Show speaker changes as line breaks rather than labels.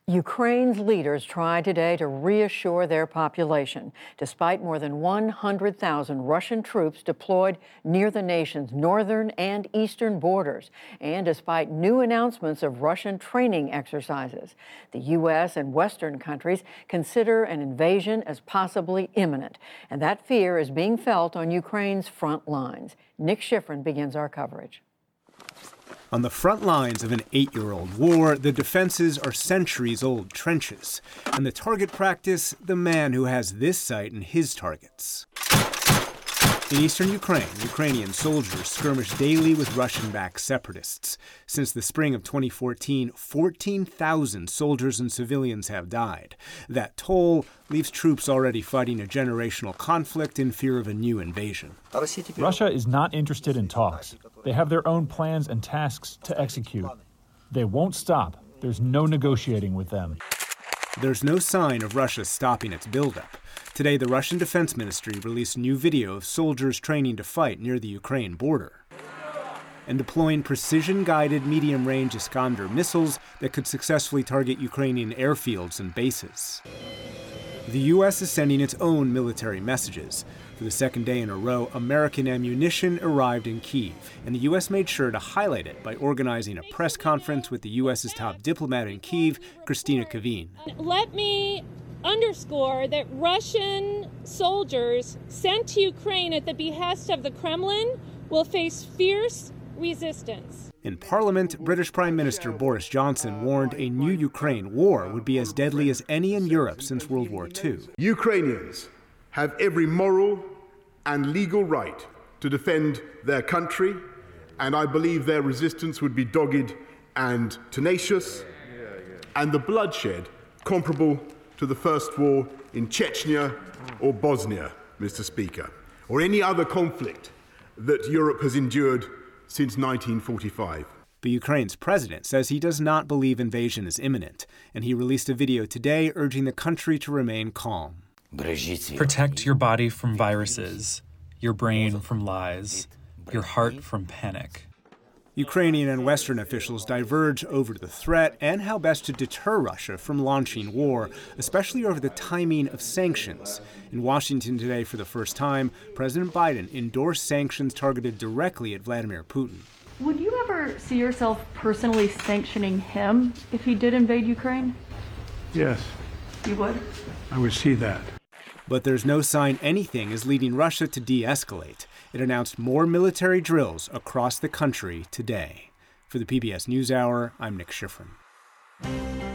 Ukraine's leaders tried today to reassure their population, despite more than 100,000 Russian troops deployed near the nation's northern and eastern borders, and despite new announcements of Russian training exercises. The U.S. and Western countries consider an invasion as possibly imminent, and that fear is being felt on Ukraine's front lines. Nick Schifrin begins our coverage.
On the front lines of an 8-year-old war, the defenses are centuries-old trenches. And the target practice, the man who has this sight in his targets. In eastern Ukraine, Ukrainian soldiers skirmish daily with Russian-backed separatists. Since the spring of 2014, 14,000 soldiers and civilians have died. That toll leaves troops already fighting a generational conflict in fear of a new invasion.
Russia is not interested in talks. They have their own plans and tasks to execute. They won't stop. There's no negotiating with them.
There's no sign of Russia stopping its buildup. Today, the Russian Defense Ministry released new video of soldiers training to fight near the Ukraine border and deploying precision-guided medium-range Iskander missiles that could successfully target Ukrainian airfields and bases. The U.S. is sending its own military messages. For the second day in a row, American ammunition arrived in Kyiv, and the U.S. made sure to highlight it by organizing a press conference with the U.S.'s top diplomat in Kyiv, Kristina Kvien.
Let me underscore that Russian soldiers sent to Ukraine at the behest of the Kremlin will face fierce resistance.
In Parliament, British Prime Minister Boris Johnson warned a new Ukraine war would be as deadly as any in Europe since World War II.
Ukrainians have every moral and legal right to defend their country, and I believe their resistance would be dogged and tenacious, and the bloodshed comparable to the first war in Chechnya or Bosnia, Mr. Speaker, or any other conflict that Europe has endured since 1945.
But Ukraine's president says he does not believe invasion is imminent, and he released a video today urging the country to remain calm.
Protect your body from viruses, your brain from lies, your heart from panic.
Ukrainian and Western officials diverge over the threat and how best to deter Russia from launching war, especially over the timing of sanctions. In Washington today, for the first time, President Biden endorsed sanctions targeted directly at Vladimir Putin.
Would you ever see yourself personally sanctioning him if he did invade Ukraine?
Yes.
You would?
I would see that.
But there's no sign anything is leading Russia to de-escalate. It announced more military drills across the country today. For the PBS NewsHour, I'm Nick Schifrin.